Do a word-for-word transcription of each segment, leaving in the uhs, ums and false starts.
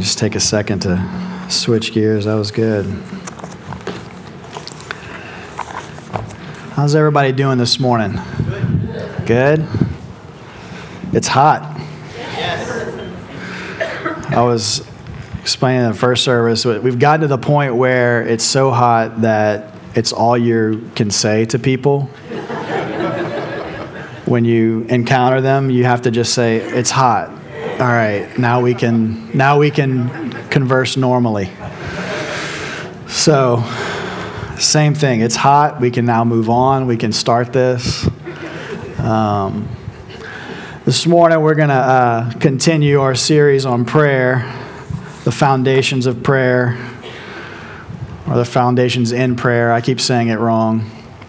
Just take a second to switch gears. That was good. How's everybody doing this morning? Good. Good? It's hot. I was explaining in the first service, we've gotten to the point where it's so hot that it's all you can say to people. When you encounter them, you have to just say, "It's hot." All right, now we can now we can converse normally. So, same thing. It's hot. We can now move on. We can start this. Um, this morning, we're going to uh, continue our series on prayer, the foundations of prayer, or the foundations in prayer. I keep saying it wrong,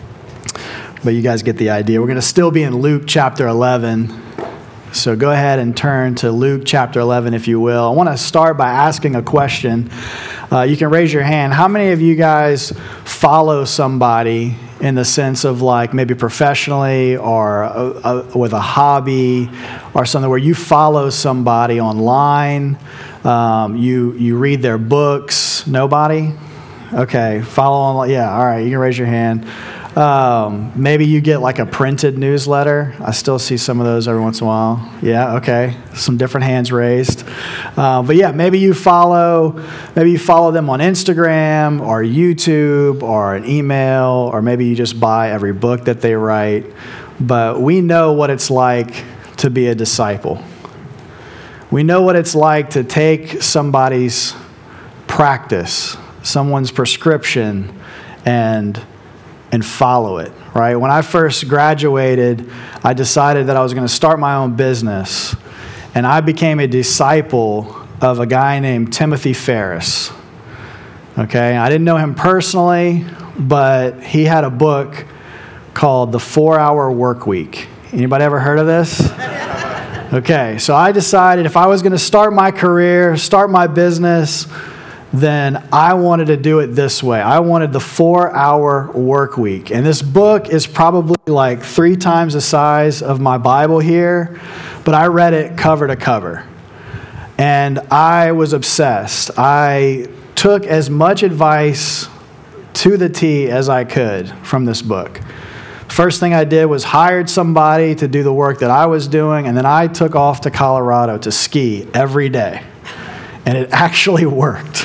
but you guys get the idea. We're going to still be in Luke chapter eleven. So go ahead and turn to Luke chapter eleven, if you will. I want to start by asking a question. Uh, you can raise your hand. How many of you guys follow somebody in the sense of like maybe professionally or a, a, with a hobby or something where you follow somebody online, um, you you read their books? Nobody? Okay, follow online. Yeah, all right, you can raise your hand. Um, maybe you get like a printed newsletter. I still see some of those every once in a while. Yeah, okay. Some different hands raised. Uh, but yeah, maybe you follow, maybe you follow them on Instagram or YouTube or an email, or maybe you just buy every book that they write. But we know what it's like to be a disciple. We know what it's like to take somebody's practice, someone's prescription, and and follow it, right? When I first graduated, I decided that I was going to start my own business, and I became a disciple of a guy named Timothy Ferriss. Okay, I didn't know him personally, but he had a book called The Four-Hour Work Week. Anybody ever heard of this? Okay, so I decided if I was going to start my career, start my business, then I wanted to do it this way. I wanted the four-hour work week. And this book is probably like three times the size of my Bible here, but I read it cover to cover. And I was obsessed. I took as much advice to the T as I could from this book. First thing I did was hired somebody to do the work that I was doing, and then I took off to Colorado to ski every day. And it actually worked.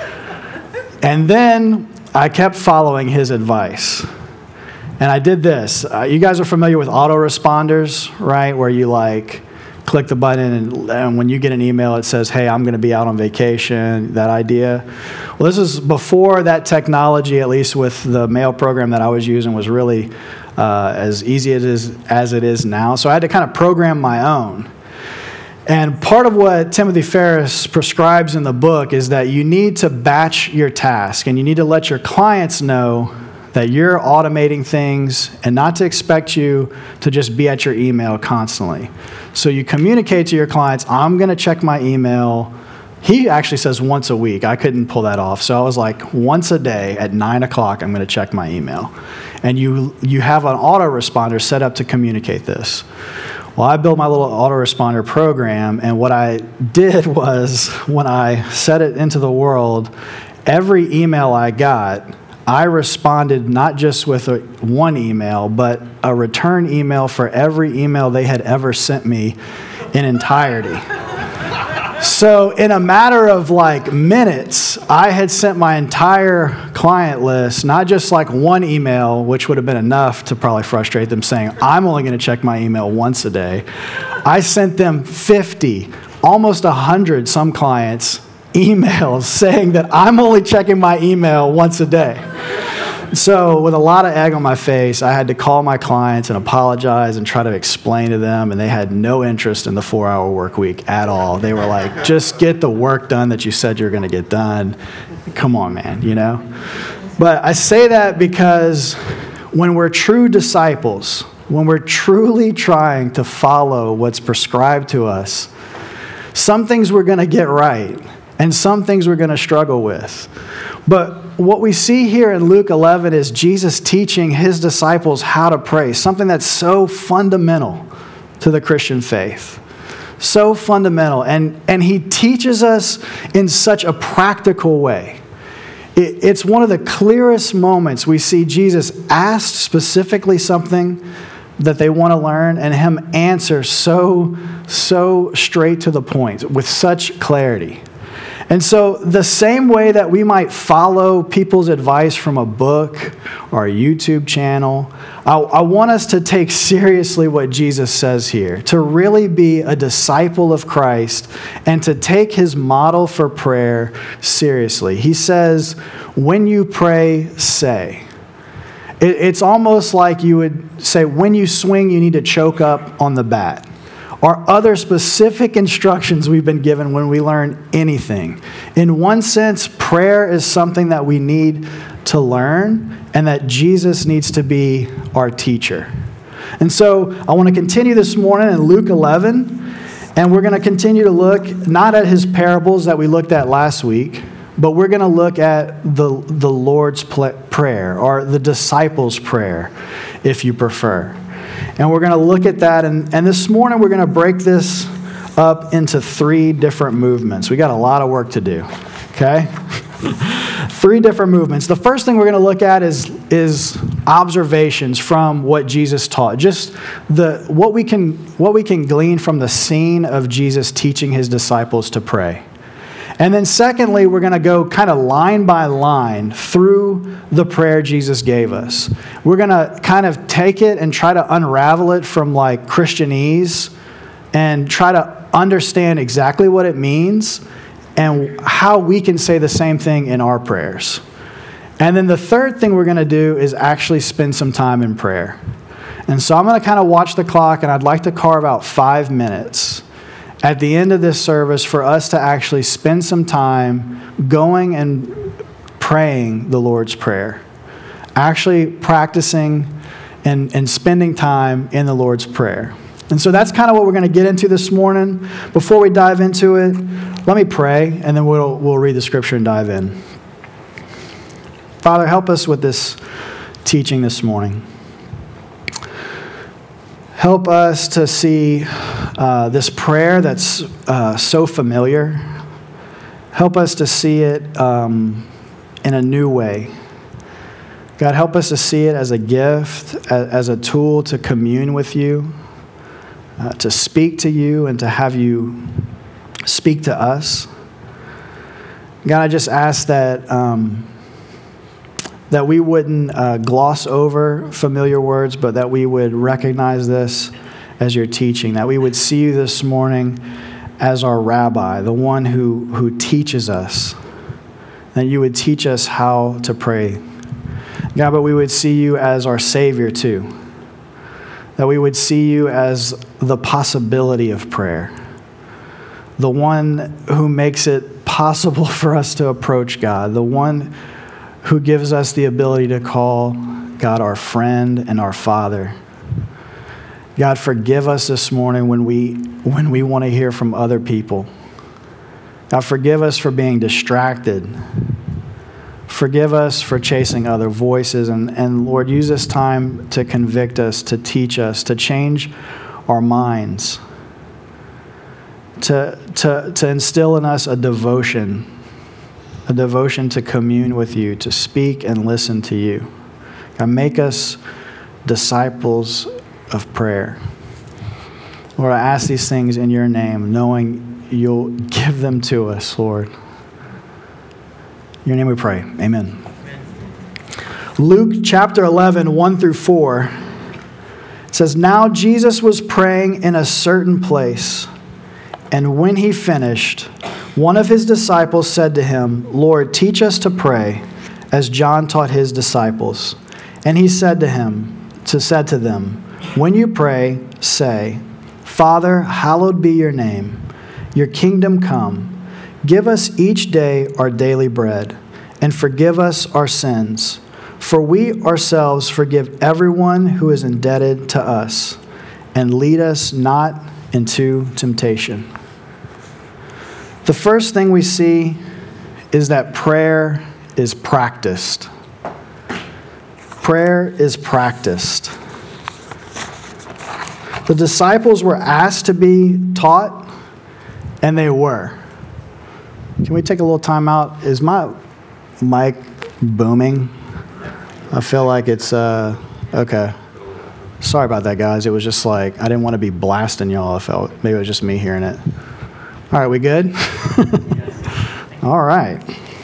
And then I kept following his advice. And I did this. Uh, you guys are familiar with autoresponders, right? Where you like click the button and, and when you get an email, it says, "Hey, I'm going to be out on vacation," that idea. Well, this is before that technology, at least with the mail program that I was using, was really uh, as easy as it is, as it is now. So I had to kind of program my own. And part of what Timothy Ferriss prescribes in the book is that you need to batch your task, and you need to let your clients know that you're automating things and not to expect you to just be at your email constantly. So you communicate to your clients, "I'm going to check my email." He actually says once a week. I couldn't pull that off. So I was like, once a day at nine o'clock, I'm going to check my email. And you you have an autoresponder set up to communicate this. Well, I built my little autoresponder program, and what I did was when I set it into the world, every email I got, I responded not just with a, one email, but a return email for every email they had ever sent me in entirety. So in a matter of like minutes, I had sent my entire client list, not just like one email, which would have been enough to probably frustrate them, saying, "I'm only going to check my email once a day." I sent them fifty, almost one hundred, some clients, emails saying that I'm only checking my email once a day. So with a lot of egg on my face, I had to call my clients and apologize and try to explain to them, and they had no interest in the four-hour work week at all. They were like, "Just get the work done that you said you're going to get done. Come on, man," you know? But I say that because when we're true disciples, when we're truly trying to follow what's prescribed to us, some things we're going to get right, and some things we're going to struggle with. But what we see here in Luke eleven is Jesus teaching his disciples how to pray, something that's so fundamental to the Christian faith. so fundamental. And, and he teaches us in such a practical way. It, it's one of the clearest moments we see Jesus ask specifically something that they want to learn, and him answer so, so straight to the point with such clarity. And so the same way that we might follow people's advice from a book or a YouTube channel, I, I want us to take seriously what Jesus says here, to really be a disciple of Christ and to take his model for prayer seriously. He says, when you pray, say. It, it's almost like you would say, when you swing, you need to choke up on the bat. Or other specific instructions we've been given when we learn anything. In one sense, prayer is something that we need to learn and that Jesus needs to be our teacher. And so I want to continue this morning in Luke eleven, and we're going to continue to look not at his parables that we looked at last week, but we're going to look at the, the Lord's Prayer, or the disciples' prayer, if you prefer. And we're going to look at that. And, and this morning, we're going to break this up into three different movements. We got a lot of work to do, okay? Three different movements. The first thing we're going to look at is, is observations from what Jesus taught. Just the what we can what we can glean from the scene of Jesus teaching his disciples to pray. And then secondly, we're going to go kind of line by line through the prayer Jesus gave us. We're going to kind of take it and try to unravel it from like Christianese and try to understand exactly what it means and how we can say the same thing in our prayers. And then the third thing we're going to do is actually spend some time in prayer. And so I'm going to kind of watch the clock, and I'd like to carve out five minutes at the end of this service for us to actually spend some time going and praying the Lord's Prayer, actually practicing and, and spending time in the Lord's Prayer. And so that's kind of what we're going to get into this morning. Before we dive into it, let me pray, and then we'll, we'll read the scripture and dive in. Father, help us with this teaching this morning. Help us to see uh, this prayer that's uh, so familiar. Help us to see it um, in a new way. God, help us to see it as a gift, as, as a tool to commune with you, uh, to speak to you, and to have you speak to us. God, I just ask that um, that we wouldn't uh, gloss over familiar words, but that we would recognize this as your teaching, that we would see you this morning as our rabbi, the one who, who teaches us, that you would teach us how to pray. God, but we would see you as our Savior too, that we would see you as the possibility of prayer, the one who makes it possible for us to approach God, the one who gives us the ability to call God our friend and our Father. God, forgive us this morning when we when we want to hear from other people. God, forgive us for being distracted. Forgive us for chasing other voices. And, and Lord, use this time to convict us, to teach us, to change our minds, to, to, to instill in us a devotion A devotion to commune with you, to speak and listen to you. God, make us disciples of prayer. Lord, I ask these things in your name, knowing you'll give them to us, Lord. In your name we pray. Amen. Amen. Luke chapter eleven, one through four, it says, "Now Jesus was praying in a certain place, and when he finished, one of his disciples said to him, 'Lord, teach us to pray, as John taught his disciples.' And he said to him, to said to them, 'When you pray, say, Father, hallowed be your name. Your kingdom come. Give us each day our daily bread, and forgive us our sins, for we ourselves forgive everyone who is indebted to us, and lead us not into temptation.'" The first thing we see is that prayer is practiced. Prayer is practiced. The disciples were asked to be taught And they were. Can we take a little time out? Is my mic booming? I feel like it's, uh, okay. Sorry about that, guys. It was just like, I didn't want to be blasting y'all. I felt, maybe it was just me hearing it. All right, we good? All right.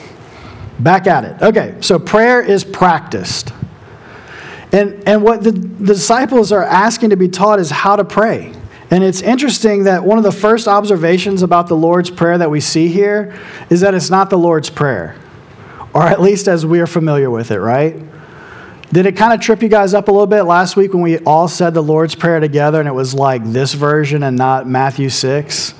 Back at it. Okay, so prayer is practiced. And, and what the, the disciples are asking to be taught is how to pray. And it's interesting that one of the first observations about the Lord's Prayer that we see here is that it's not the Lord's Prayer, or at least as we are familiar with it, right? Did it kind of trip you guys up a little bit last week when we all said the Lord's Prayer together and it was like this version and not Matthew six?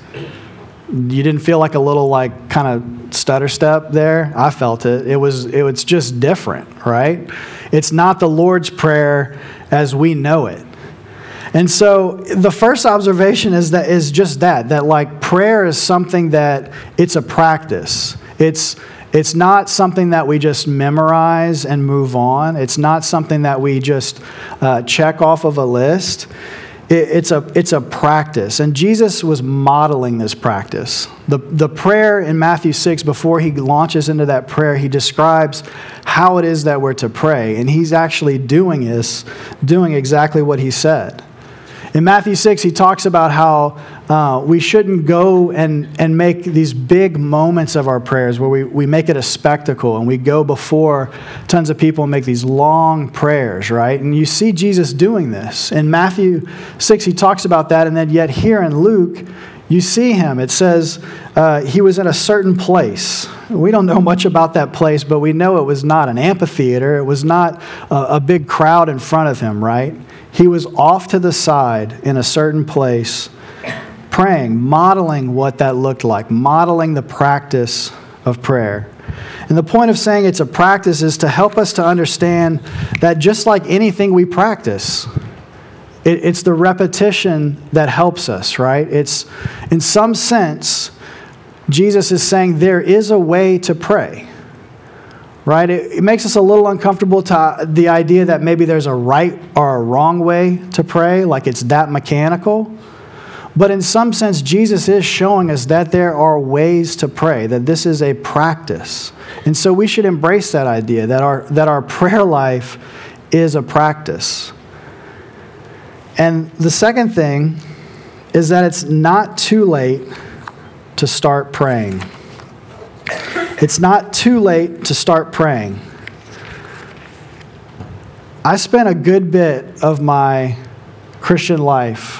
You didn't feel like a little like kind of stutter step there? I felt it. It was, it was just different, right? It's not the Lord's Prayer as we know it. And so the first observation is that is just that, that like prayer is something that it's a practice. It's it's not something that we just memorize and move on. It's not something that we just uh, check off of a list. It, it's a it's a practice. And Jesus was modeling this practice. The, the prayer in Matthew six, before he launches into that prayer, he describes how it is that we're to pray. And he's actually doing this, doing exactly what he said. In Matthew six, he talks about how uh, we shouldn't go and, and make these big moments of our prayers where we, we make it a spectacle and we go before tons of people and make these long prayers, right? And you see Jesus doing this. In Matthew six, he talks about that, and then yet here in Luke, you see him. It says uh, he was in a certain place. We don't know much about that place, but we know it was not an amphitheater. It was not a, a big crowd in front of him, right? He was off to the side in a certain place, praying, modeling what that looked like, modeling the practice of prayer. And the point of saying it's a practice is to help us to understand that just like anything we practice, it, it's the repetition that helps us, right? It's, in some sense, Jesus is saying there is a way to pray. Right? It, it makes us a little uncomfortable to uh, the idea that maybe there's a right or a wrong way to pray, like it's that mechanical. But in some sense, Jesus is showing us that there are ways to pray, that this is a practice. And so we should embrace that idea, that our, that our prayer life is a practice. And the second thing is that it's not too late to start praying. It's not too late to start praying. I spent a good bit of my Christian life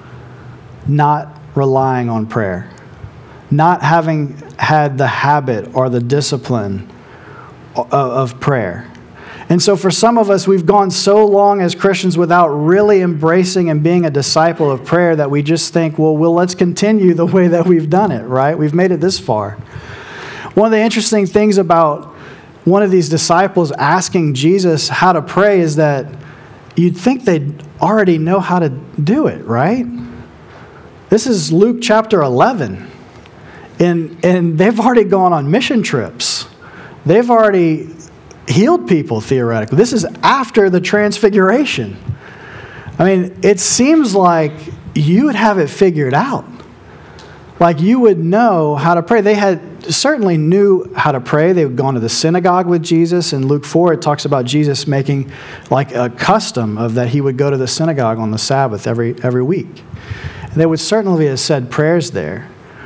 not relying on prayer, not having had the habit or the discipline of, of prayer. And so for some of us, we've gone so long as Christians without really embracing and being a disciple of prayer that we just think, well, well, let's continue the way that we've done it, right? We've made it this far. One of the interesting things about one of these disciples asking Jesus how to pray is that you'd think they'd already know how to do it, right? This is Luke chapter eleven. And, and they've already gone on mission trips. They've already healed people, theoretically. This is after the transfiguration. I mean, it seems like you would have it figured out. Like you would know how to pray. They had certainly knew how to pray. They had gone to the synagogue with Jesus. In Luke four, it talks about Jesus making like a custom of that he would go to the synagogue on the Sabbath every every week. And they would certainly have said prayers there.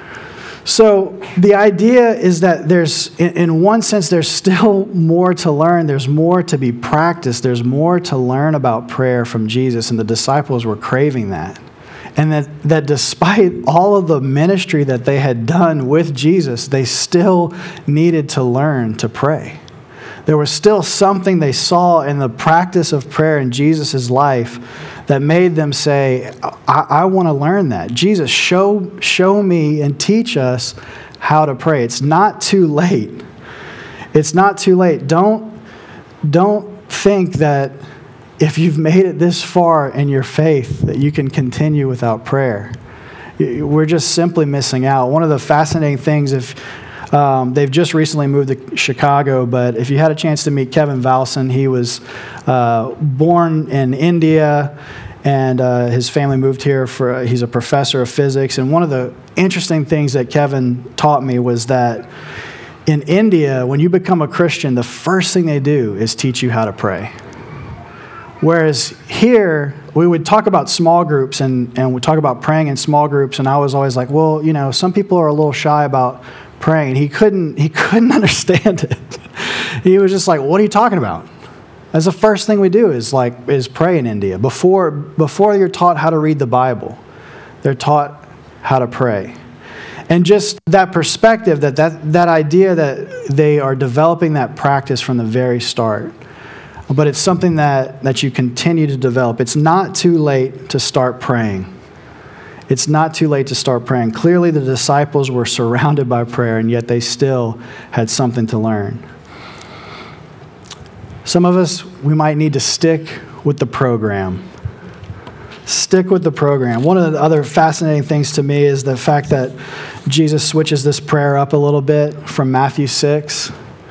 So the idea is that there's, in one sense, there's still more to learn. There's more to be practiced. There's more to learn about prayer from Jesus, and the disciples were craving that. And that, that despite all of the ministry that they had done with Jesus, they still needed to learn to pray. There was still something they saw in the practice of prayer in Jesus' life that made them say, I, I want to learn that. Jesus, show, show me and teach us how to pray. It's not too late. It's not too late. Don't, don't think that if you've made it this far in your faith that you can continue without prayer. We're just simply missing out. One of the fascinating things, if um, they've just recently moved to Chicago, but if you had a chance to meet Kevin Valson, he was uh, born in India and uh, his family moved here for, uh, he's a professor of physics. And one of the interesting things that Kevin taught me was that in India, when you become a Christian, the first thing they do is teach you how to pray. Whereas here, we would talk about small groups and, and we talk about praying in small groups, and I was always like, well, you know, some people are a little shy about praying. And he couldn't, he couldn't understand it. He was just like, what are you talking about? That's the first thing we do is like is pray in India. Before before you're taught how to read the Bible, they're taught how to pray. And just that perspective, that, that that idea that they are developing that practice from the very start. But it's something that, that you continue to develop. It's not too late to start praying. It's not too late to start praying. Clearly the disciples were surrounded by prayer, and yet they still had something to learn. Some of us, we might need to stick with the program. Stick with the program. One of the other fascinating things to me is the fact that Jesus switches this prayer up a little bit from Matthew six.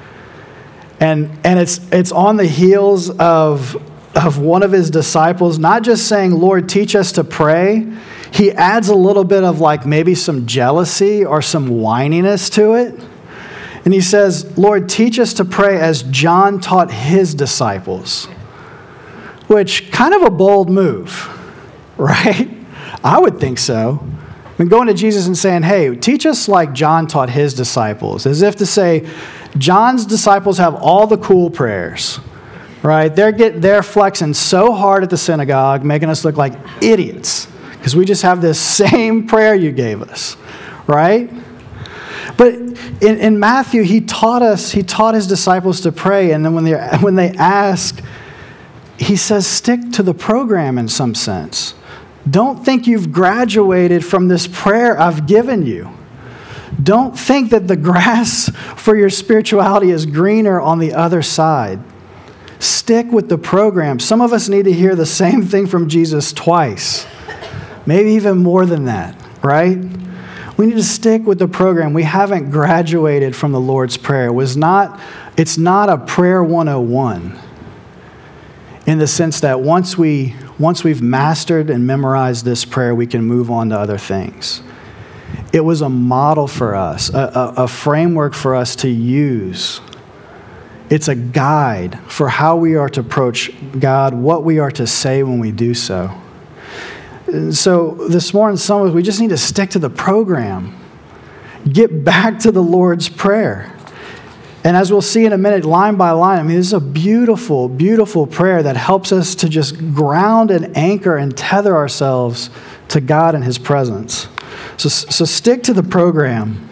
And and it's it's on the heels of, of one of his disciples not just saying, Lord, teach us to pray. He adds a little bit of like maybe some jealousy or some whininess to it. And he says, Lord, teach us to pray as John taught his disciples. Which, kind of a bold move, right? I would think so. I mean, going to Jesus and saying, hey, teach us like John taught his disciples. As if to say, John's disciples have all the cool prayers, right? They're, get, they're flexing so hard at the synagogue, making us look like idiots. Because we just have this same prayer you gave us, right? But in, in Matthew, he taught us, he taught his disciples to pray. And then when they when they ask, he says, stick to the program in some sense. Don't think you've graduated from this prayer I've given you. Don't think that the grass for your spirituality is greener on the other side. Stick with the program. Some of us need to hear the same thing from Jesus twice. Maybe even more than that, right? We need to stick with the program. We haven't graduated from the Lord's Prayer. It was not, it's not a prayer one oh one in the sense that once, we, once we've mastered and memorized this prayer, we can move on to other things. It was a model for us, a, a, a framework for us to use. It's a guide for how we are to approach God, what we are to say when we do so. So this morning, some of us, we just need to stick to the program. Get back to the Lord's Prayer. And as we'll see in a minute, line by line, I mean, this is a beautiful, beautiful prayer that helps us to just ground and anchor and tether ourselves to God and His presence. So, so stick to the program.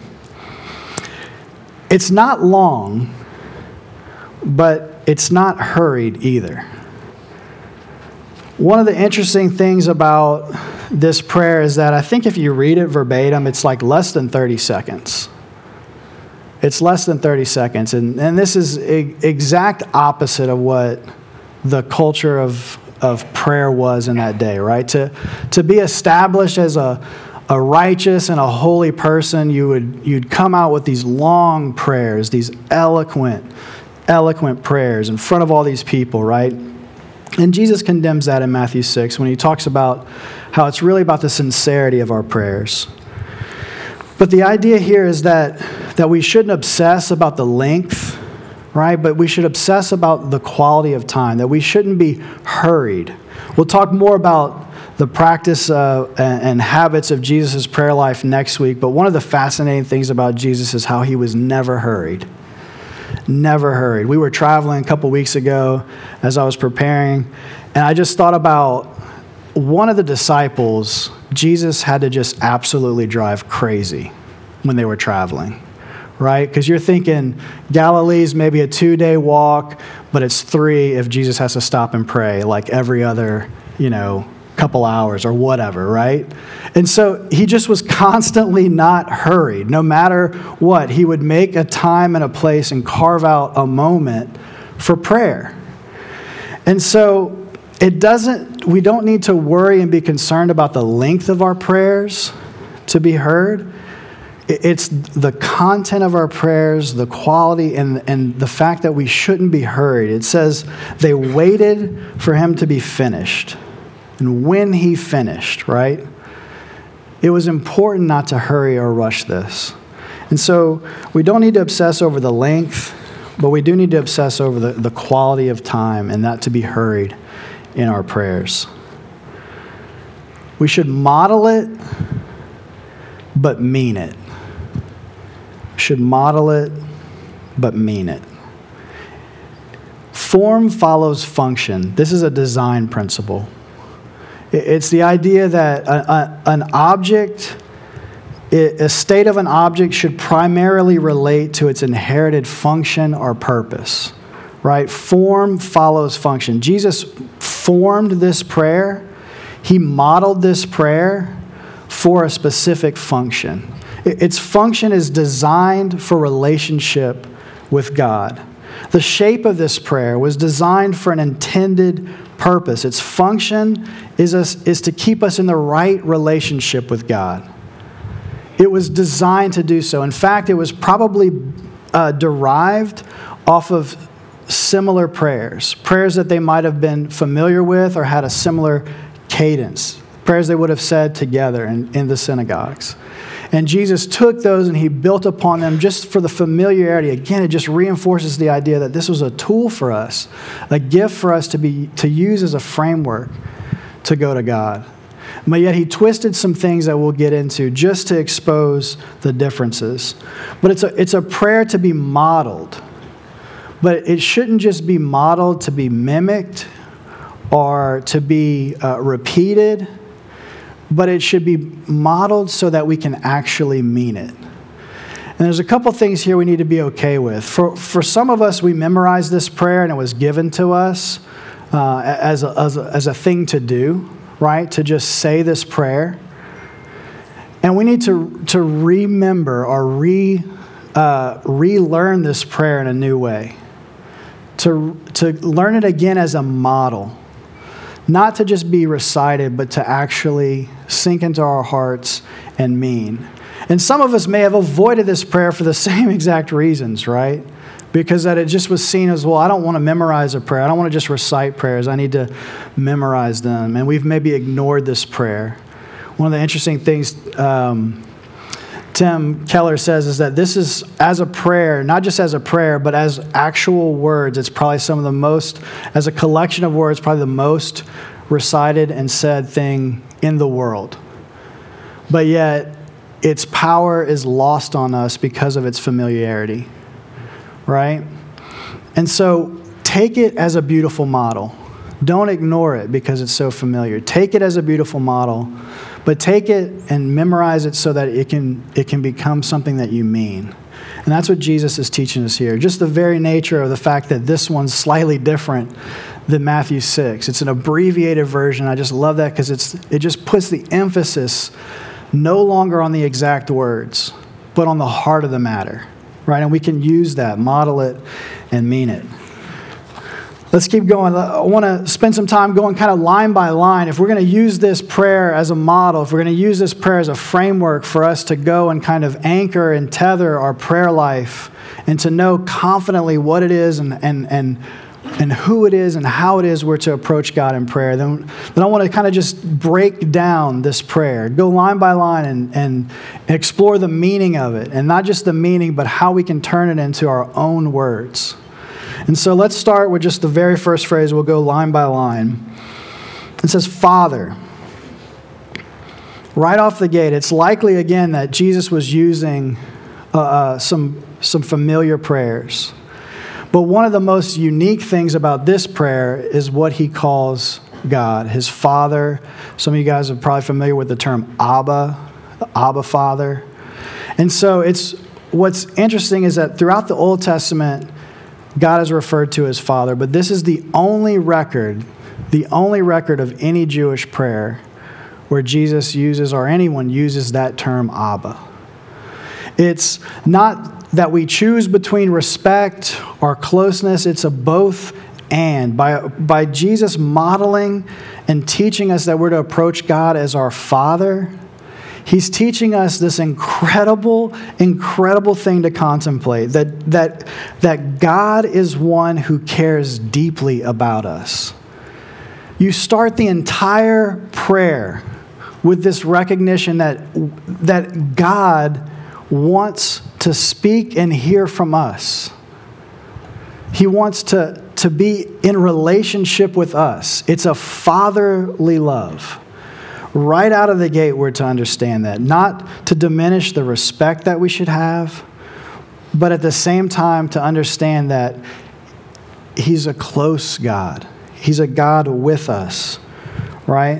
It's not long, but it's not hurried either. One of the interesting things about this prayer is that I think if you read it verbatim, it's like less than thirty seconds. It's less than thirty seconds. And, and this is a, exact opposite of what the culture of, of prayer was in that day, right? To, to be established as a, a righteous and a holy person, you would, you'd come out with these long prayers, these eloquent, eloquent prayers in front of all these people, right? And Jesus condemns that in Matthew six when he talks about how it's really about the sincerity of our prayers. But the idea here is that, that we shouldn't obsess about the length, right? But we should obsess about the quality of time, that we shouldn't be hurried. We'll talk more about the practice uh, and, and habits of Jesus' prayer life next week, but one of the fascinating things about Jesus is how he was never hurried. Never hurried. We were traveling a couple weeks ago as I was preparing, and I just thought about one of the disciples. Jesus had to just absolutely drive crazy when they were traveling, right? Because you're thinking Galilee's maybe a two-day walk, but it's three if Jesus has to stop and pray like every other, you know, couple hours or whatever, right? And so he just was constantly not hurried. No matter what, he would make a time and a place and carve out a moment for prayer. And so it doesn't, we don't need to worry and be concerned about the length of our prayers to be heard. It's the content of our prayers, the quality, and, and the fact that we shouldn't be hurried. It says they waited for him to be finished. and when he finished, right? It was important not to hurry or rush this. And so we don't need to obsess over the length, but we do need to obsess over the, the quality of time and not to be hurried in our prayers. We should model it, but mean it. We should model it, but mean it. Form follows function. This is a design principle. It's the idea that a, a, an object, a state of an object should primarily relate to its inherited function or purpose, right? Form follows function. Jesus formed this prayer. He modeled this prayer for a specific function. Its function is designed for relationship with God. The shape of this prayer was designed for an intended purpose. Its function is, a, is to keep us in the right relationship with God. It was designed to do so. In fact, it was probably uh, derived off of similar prayers, prayers that they might have been familiar with or had a similar cadence, prayers they would have said together in, in the synagogues. And Jesus took those and he built upon them just for the familiarity. Again, it just reinforces the idea that this was a tool for us, a gift for us to be to use as a framework to go to God. But yet he twisted some things that we'll get into just to expose the differences. But it's a, it's a prayer to be modeled. But it shouldn't just be modeled to be mimicked or to be uh, repeated, but it should be modeled so that we can actually mean it. And there's a couple things here we need to be okay with. For for some of us, we memorized this prayer and it was given to us uh, as, a, as, a, as a thing to do, right? To just say this prayer. And we need to, to remember or re, uh, relearn this prayer in a new way. To, to learn it again as a model. Not to just be recited, but to actually sink into our hearts and mean. And some of us may have avoided this prayer for the same exact reasons, right? Because that it just was seen as, well, I don't want to memorize a prayer. I don't want to just recite prayers. I need to memorize them. And we've maybe ignored this prayer. One of the interesting things um, Tim Keller says is that this is, as a prayer, not just as a prayer, but as actual words, it's probably some of the most, as a collection of words, probably the most recited and said thing in the world. But yet, its power is lost on us because of its familiarity, right? And so, take it as a beautiful model. Don't ignore it because it's so familiar. Take it as a beautiful model. But take it and memorize it so that it can it can become something that you mean. And that's what Jesus is teaching us here. Just the very nature of the fact that this one's slightly different than Matthew six. It's an abbreviated version. I just love that because it's it just puts the emphasis no longer on the exact words, but on the heart of the matter, right? And we can use that, model it, and mean it. Let's keep going. I want to spend some time going kind of line by line. If we're going to use this prayer as a model, if we're going to use this prayer as a framework for us to go and kind of anchor and tether our prayer life and to know confidently what it is and and and, and who it is and how it is we're to approach God in prayer, then, then I want to kind of just break down this prayer, go line by line and, and explore the meaning of it. And not just the meaning, but how we can turn it into our own words. And so let's start with just the very first phrase. We'll go line by line. It says, Father. Right off the gate, it's likely, again, that Jesus was using uh, uh, some, some familiar prayers. But one of the most unique things about this prayer is what he calls God, his Father. Some of you guys are probably familiar with the term Abba, Abba Father. And so it's what's interesting is that throughout the Old Testament, God is referred to as Father, but this is the only record, the only record of any Jewish prayer where Jesus uses, or anyone uses that term Abba. It's not that we choose between respect or closeness, it's a both and. By, by Jesus modeling and teaching us that we're to approach God as our Father, he's teaching us this incredible, incredible thing to contemplate, that, that, that God is one who cares deeply about us. you start the entire prayer with this recognition that, that God wants to speak and hear from us. He wants to, to be in relationship with us. It's a fatherly love. Right out of the gate, we're to understand that. Not to diminish the respect that we should have, but at the same time to understand that He's a close God. He's a God with us, right?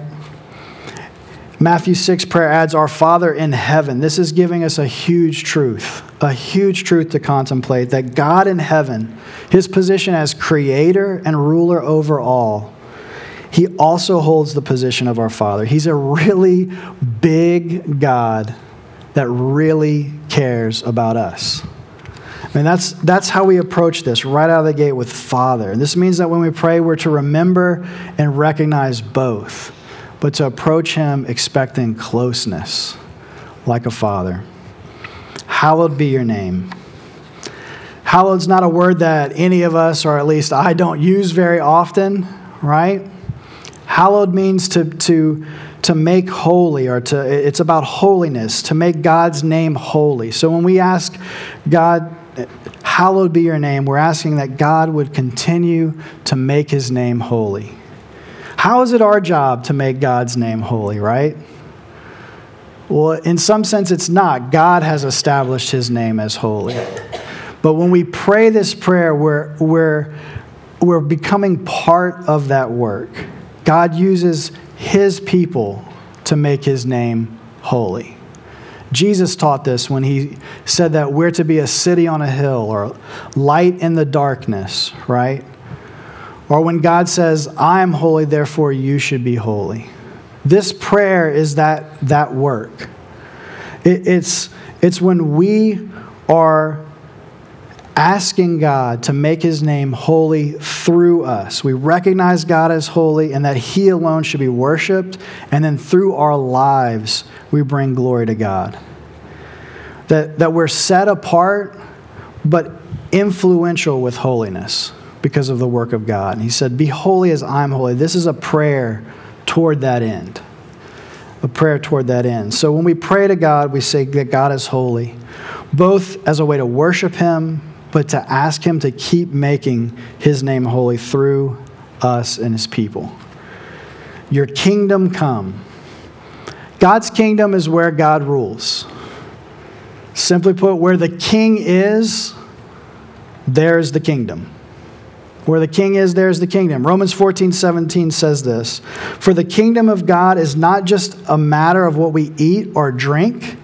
Matthew six prayer adds, "Our Father in heaven." This is giving us a huge truth, a huge truth to contemplate, that God in heaven, His position as creator and ruler over all, He also holds the position of our Father. He's a really big God that really cares about us. I mean, that's, that's how we approach this right out of the gate with Father. And this means that when we pray, we're to remember and recognize both, but to approach Him expecting closeness like a Father. Hallowed be your name. Hallowed's not a word that any of us, or at least I, don't use very often, right? Hallowed means to, to, to make holy, or to, it's about holiness, to make God's name holy. So when we ask God, hallowed be your name, we're asking that God would continue to make His name holy. How is it our job to make God's name holy, right? Well, in some sense, it's not. God has established His name as holy. But when we pray this prayer, we're, we're, we're becoming part of that work. God uses His people to make His name holy. Jesus taught this when He said that we're to be a city on a hill, or light in the darkness, right? Or when God says, "I am holy, therefore you should be holy." This prayer is that, that work. It, it's, it's when we are asking God to make His name holy through us. We recognize God as holy and that He alone should be worshiped, and then through our lives, we bring glory to God. That, that we're set apart, but influential with holiness because of the work of God. And He said, "Be holy as I'm holy." This is a prayer toward that end. A prayer toward that end. So when we pray to God, we say that God is holy, both as a way to worship Him, but to ask Him to keep making His name holy through us and His people. Your kingdom come. God's kingdom is where God rules. Simply put, where the king is, there's the kingdom. Where the king is, there's the kingdom. Romans fourteen seventeen says this, "For the kingdom of God is not just a matter of what we eat or drink,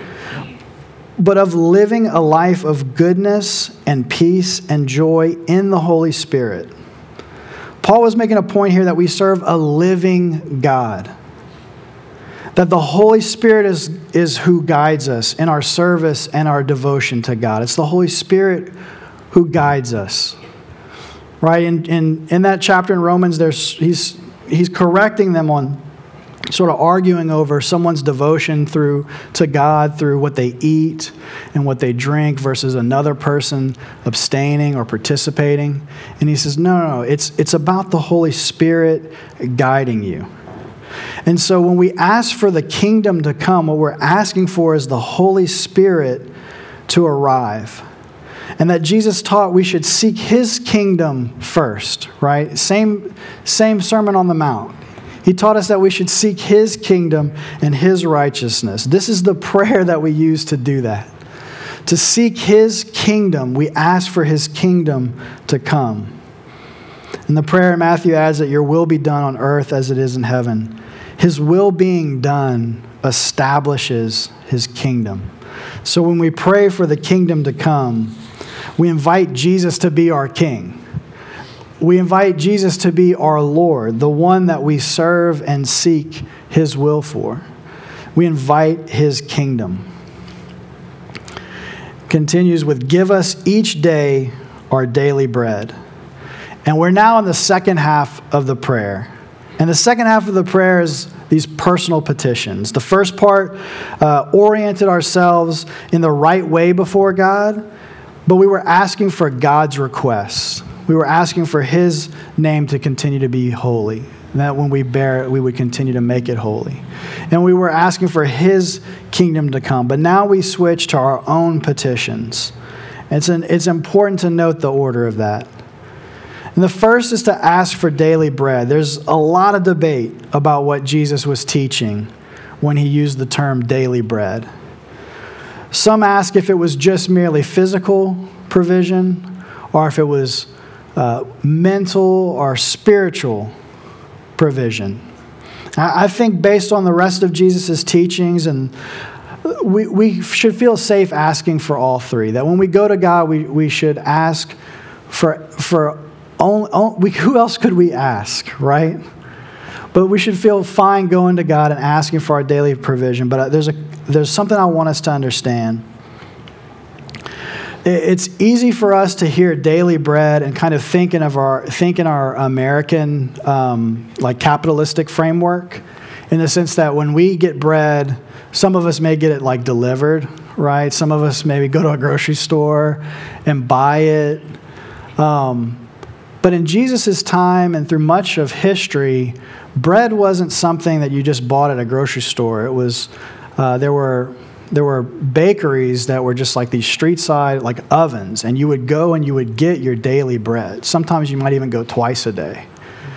but of living a life of goodness and peace and joy in the Holy Spirit." Paul was making a point here that we serve a living God. That the Holy Spirit is, is who guides us in our service and our devotion to God. It's the Holy Spirit who guides us. Right? In, in, in that chapter in Romans, there's he's, he's correcting them on sort of arguing over someone's devotion through to God through what they eat and what they drink versus another person abstaining or participating. And he says, no, no, no, it's, it's about the Holy Spirit guiding you. And so when we ask for the kingdom to come, what we're asking for is the Holy Spirit to arrive. And that Jesus taught we should seek His kingdom first, right? Same, same Sermon on the Mount. He taught us that we should seek His kingdom and His righteousness. This is the prayer that we use to do that. To seek His kingdom, we ask for His kingdom to come. And the prayer in Matthew adds that your will be done on earth as it is in heaven. His will being done establishes His kingdom. So when we pray for the kingdom to come, we invite Jesus to be our King. We invite Jesus to be our Lord, the one that we serve and seek His will for. We invite His kingdom. Continues with, give us each day our daily bread. And we're now in the second half of the prayer. And the second half of the prayer is these personal petitions. The first part uh, oriented ourselves in the right way before God, but we were asking for God's requests. We were asking for His name to continue to be holy. and that when we bear it, we would continue to make it holy. And we were asking for his kingdom to come, but now we switch to our own petitions. It's, an, it's important to note the order of that. And the first is to ask for daily bread. There's a lot of debate about what Jesus was teaching when he used the term daily bread. Some ask if it was just merely physical provision or if it was uh, mental or spiritual provision. I, I think based on the rest of Jesus' teachings, and we, we should feel safe asking for all three. That when we go to God, we, we should ask for for Only, only, we, who else could we ask, right? But we should feel fine going to God and asking for our daily provision. But there's a there's something I want us to understand. It's easy for us to hear daily bread and kind of thinking of our thinking our American um, like capitalistic framework, in the sense that when we get bread, some of us may get it like delivered, right? Some of us maybe go to a grocery store and buy it. Um, But in Jesus' time and through much of history, bread wasn't something that you just bought at a grocery store. It was uh, there were there were bakeries that were just like these street side like ovens, and you would go and you would get your daily bread. Sometimes you might even go twice a day.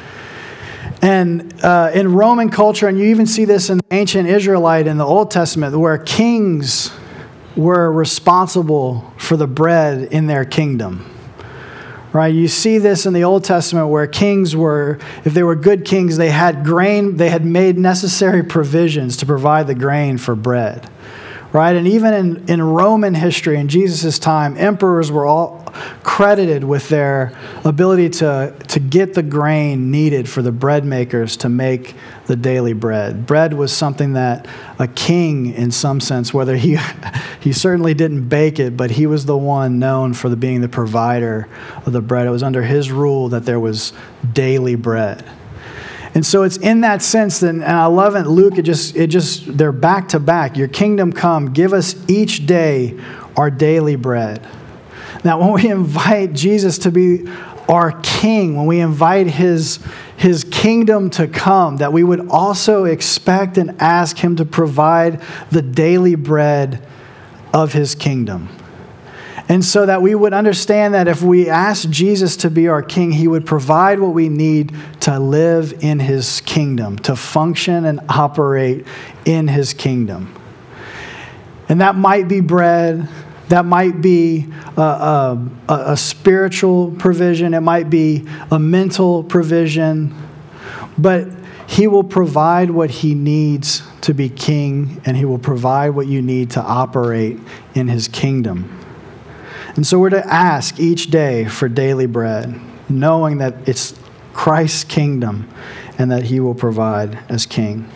And uh, in Roman culture, and you even see this in ancient Israelite in the Old Testament, where kings were responsible for the bread in their kingdom. Right, you see this in the Old Testament where kings were, if they were good kings, they had grain, they had made necessary provisions to provide the grain for bread. Right, and even in, in Roman history, in Jesus' time, emperors were all credited with their ability to, to get the grain needed for the bread makers to make the daily bread. Bread was something that a king, in some sense, whether he he certainly didn't bake it, but he was the one known for the, being the provider of the bread. It was under his rule that there was daily bread. And so it's in that sense that, and I love it, Luke, it just, it just, they're back to back. Your kingdom come, give us each day our daily bread. Now, when we invite Jesus to be our king, when we invite his, his kingdom to come, that we would also expect and ask him to provide the daily bread of his kingdom. And so that we would understand that if we ask Jesus to be our king, he would provide what we need to live in his kingdom, to function and operate in his kingdom. And that might be bread. That might be a, a, a spiritual provision. It might be a mental provision. But he will provide what he needs to be king, and he will provide what you need to operate in his kingdom. And so we're to ask each day for daily bread, knowing that it's Christ's kingdom and that he will provide as king.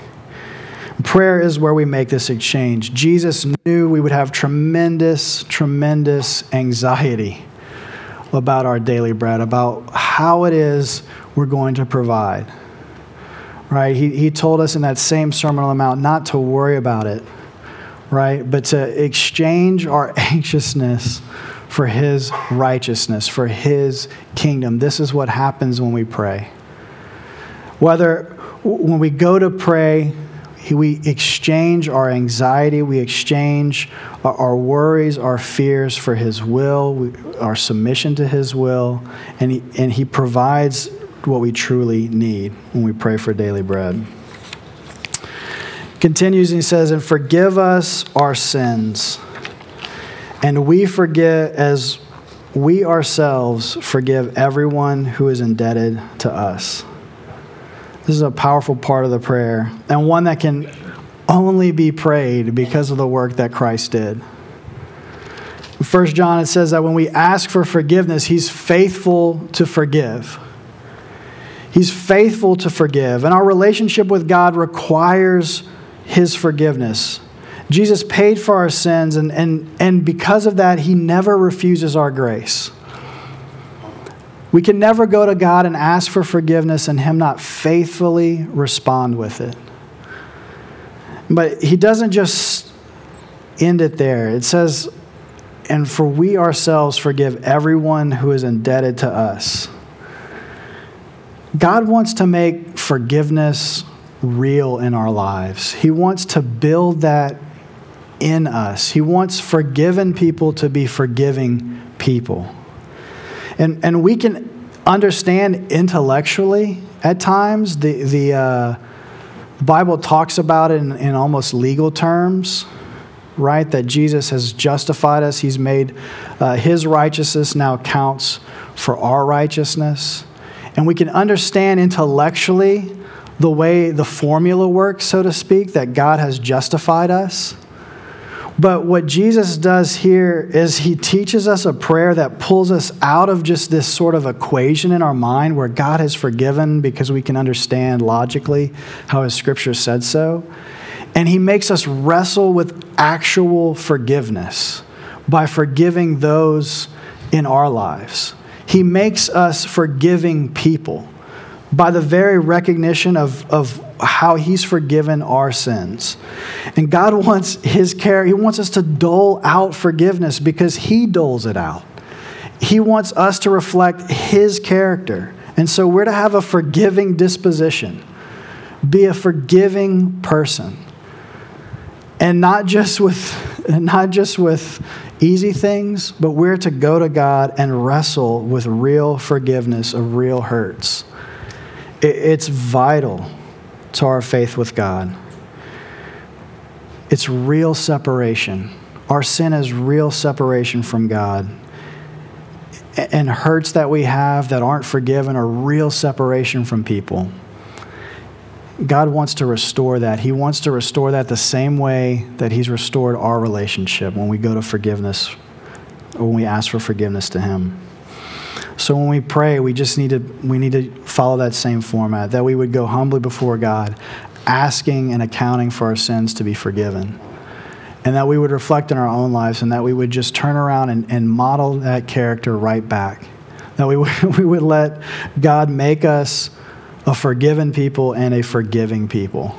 Prayer is where we make this exchange. Jesus knew we would have tremendous, tremendous anxiety about our daily bread, about how it is we're going to provide. Right? He, he told us in that same Sermon on the Mount not to worry about it, right? But to exchange our anxiousness for his righteousness, for his kingdom. This is what happens when we pray. Whether when we go to pray, we exchange our anxiety, we exchange our, our worries, our fears for his will, we, our submission to his will, and he, and he provides what we truly need when we pray for daily bread. Continues and he says, and forgive us our sins, and we forgive as we ourselves forgive everyone who is indebted to us. This is a powerful part of the prayer, and one that can only be prayed because of the work that Christ did. In First John, it says that when we ask for forgiveness, he's faithful to forgive. He's faithful to forgive, and our relationship with God requires his forgiveness. Jesus paid for our sins, and, and, and because of that, he never refuses our grace. We can never go to God and ask for forgiveness and him not faithfully respond with it. But he doesn't just end it there. It says, and for we ourselves forgive everyone who is indebted to us. God wants to make forgiveness real in our lives. He wants to build that in us. He wants forgiven people to be forgiving people. And and we can understand intellectually at times. The, the uh, Bible talks about it in, in almost legal terms, right? That Jesus has justified us. He's made uh, his righteousness now counts for our righteousness. And we can understand intellectually the way the formula works, so to speak, that God has justified us. But what Jesus does here is he teaches us a prayer that pulls us out of just this sort of equation in our mind where God has forgiven because we can understand logically how his scripture said so. And he makes us wrestle with actual forgiveness by forgiving those in our lives. He makes us forgiving people by the very recognition of, of how he's forgiven our sins. And God wants his care. He wants us to dole out forgiveness because he doles it out. He wants us to reflect his character. And so we're to have a forgiving disposition. Be a forgiving person. And not just with, not just with easy things, but we're to go to God and wrestle with real forgiveness of real hurts. It's vital to our faith with God. It's real separation. Our sin is real separation from God. And hurts that we have that aren't forgiven are real separation from people. God wants to restore that. He wants to restore that the same way that he's restored our relationship when we go to forgiveness or when we ask for forgiveness to him. So when we pray, we just need to we need to follow that same format, that we would go humbly before God, asking and accounting for our sins to be forgiven. And that we would reflect in our own lives and that we would just turn around and, and model that character right back. That we would, we would let God make us a forgiven people and a forgiving people.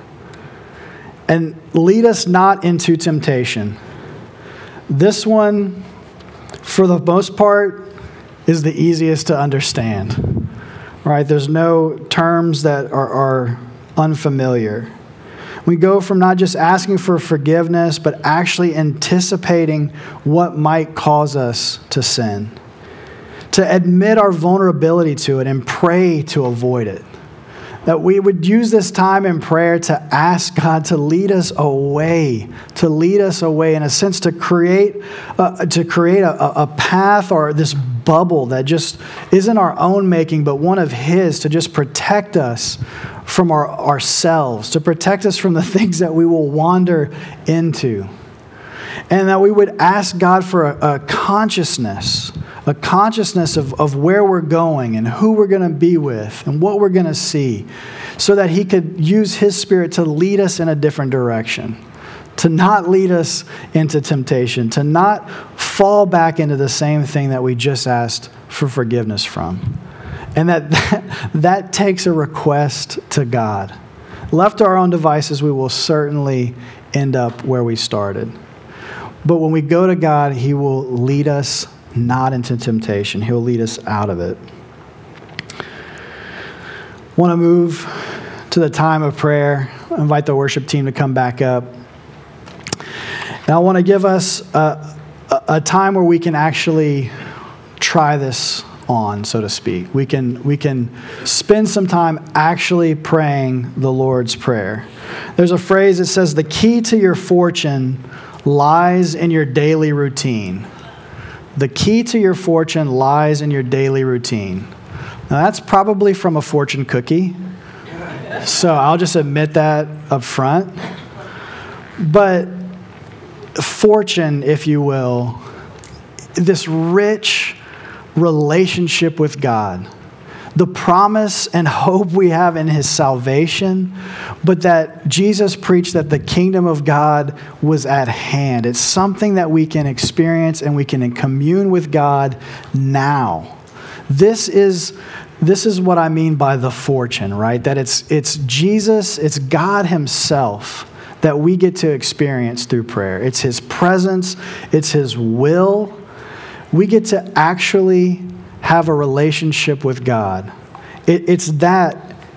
And lead us not into temptation. This one, for the most part, is the easiest to understand, right? There's no terms that are, are unfamiliar. We go from not just asking for forgiveness, but actually anticipating what might cause us to sin. To admit our vulnerability to it and pray to avoid it. That we would use this time in prayer to ask God to lead us away, to lead us away, in a sense, to create, uh, to create a, a path or this bubble that just isn't our own making, but one of his, to just protect us from our, ourselves, to protect us from the things that we will wander into. And that we would ask God for a, a consciousness, a consciousness of, of where we're going and who we're going to be with and what we're going to see, so that he could use his Spirit to lead us in a different direction, to not lead us into temptation, to not fall back into the same thing that we just asked for forgiveness from. And that that, that takes a request to God. Left to our own devices, we will certainly end up where we started. But when we go to God, he will lead us not into temptation. He'll lead us out of it. Want to move to the time of prayer. I invite the worship team to come back up. Now I want to give us a, a time where we can actually try this on, so to speak. We can we can spend some time actually praying the Lord's Prayer. There's a phrase that says, the key to your fortune lies in your daily routine. The key to your fortune lies in your daily routine. Now that's probably from a fortune cookie. So I'll just admit that up front. But fortune, if you will, this rich relationship with God, the promise and hope we have in his salvation, but that Jesus preached that the kingdom of God was at hand. It's something that we can experience and we can commune with God now. This is this is what I mean by the fortune, right? That it's it's Jesus, it's God himself that we get to experience through prayer. It's his presence, it's his will. We get to actually have a relationship with God. It, it's that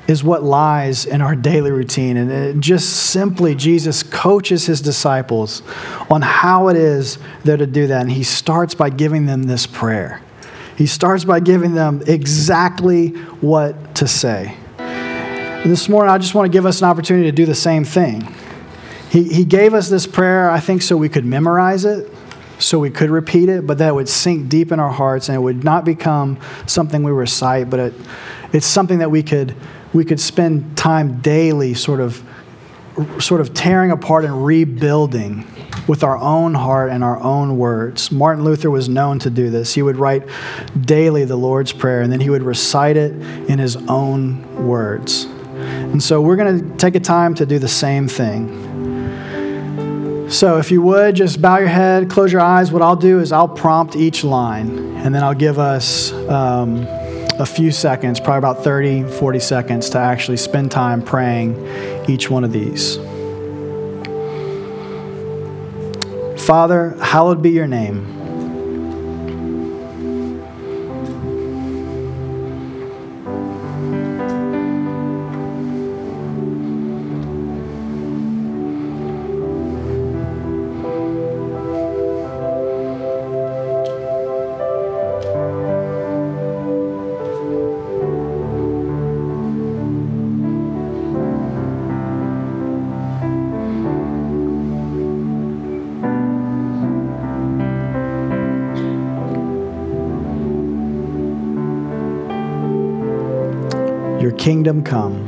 is what lies in our daily routine. And it just simply, Jesus coaches his disciples on how it is they're to do that. And he starts by giving them this prayer. He starts by giving them exactly what to say. And this morning, I just want to give us an opportunity to do the same thing. He, he gave us this prayer, I think, so we could memorize it, so we could repeat it, but that it would sink deep in our hearts and it would not become something we recite, but it, it's something that we could we could spend time daily sort of sort of tearing apart and rebuilding with our own heart and our own words. Martin Luther was known to do this. He would write daily the Lord's Prayer, and then he would recite it in his own words. And so we're going to take a time to do the same thing. So if you would, just bow your head, close your eyes. What I'll do is I'll prompt each line, and then I'll give us um, a few seconds, probably about thirty, forty seconds, to actually spend time praying each one of these. Father, hallowed be your name. Your kingdom come.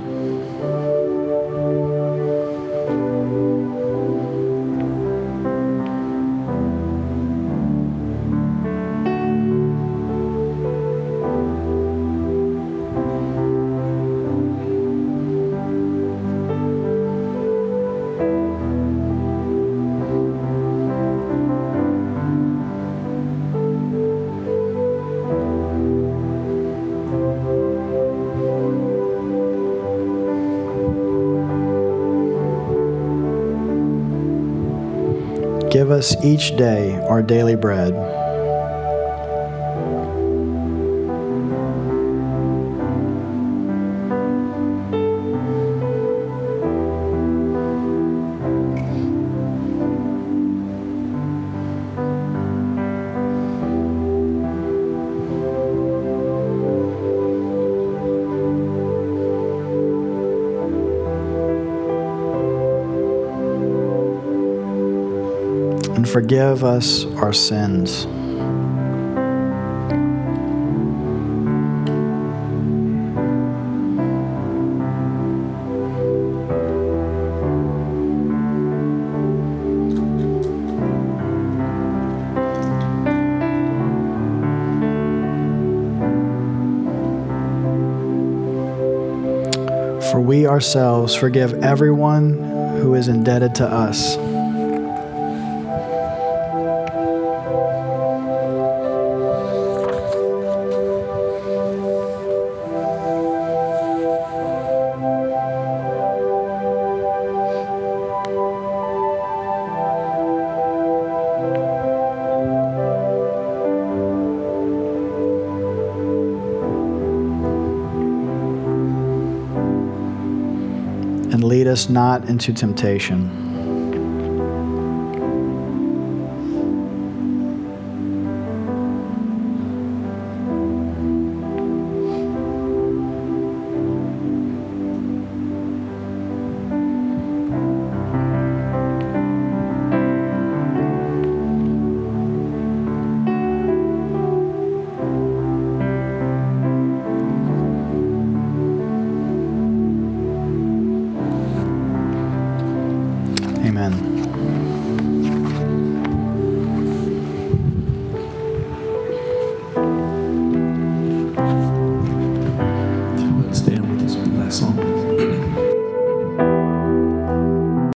Give us each day our daily bread. And forgive us our sins. For we ourselves forgive everyone who is indebted to us. And lead us not into temptation. Amen.